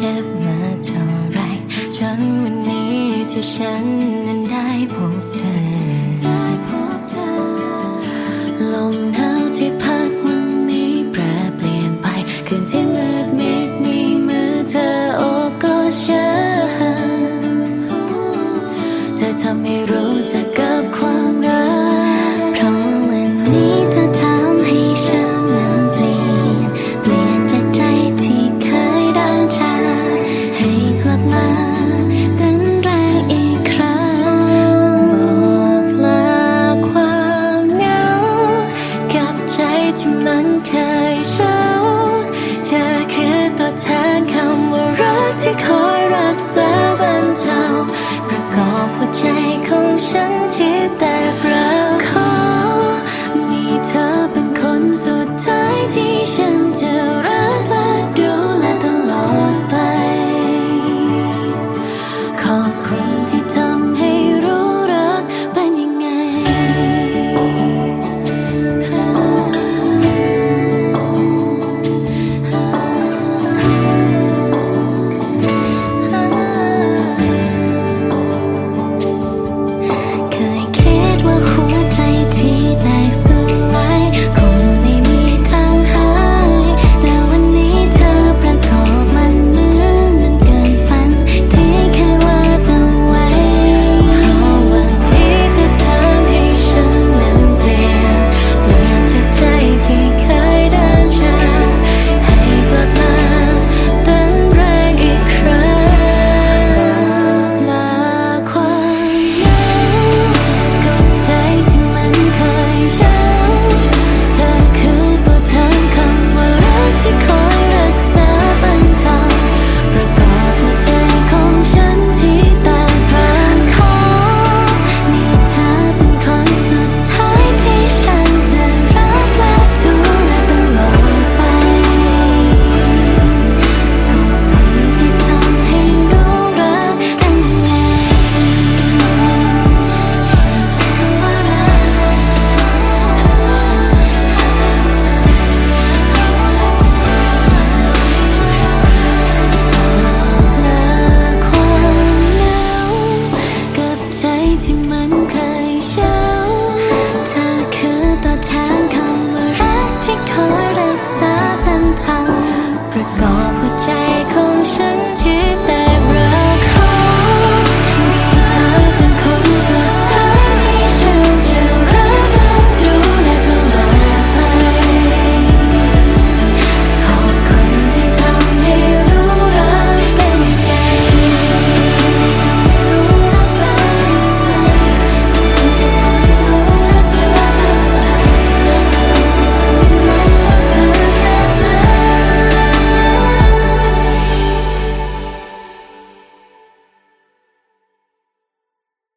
จ็บมาเท่าไรจนวันนี้ที่ฉันนั้นได้พบเธอลมหนาวที่พัดวันนี้แปรเปลี่ยนไปคืนที่มืดมิดมีมือเธอโอบกอดฉันเธอทำให้รู้จักกับความรักเพราะวันนี้เธอทำให้ฉันนั้นเปลี่ยนจากใจที่เคยดังชาให้กลับมาเต้นแรงอีกครั้งบอกลาความเหงากับใจที่มันเคย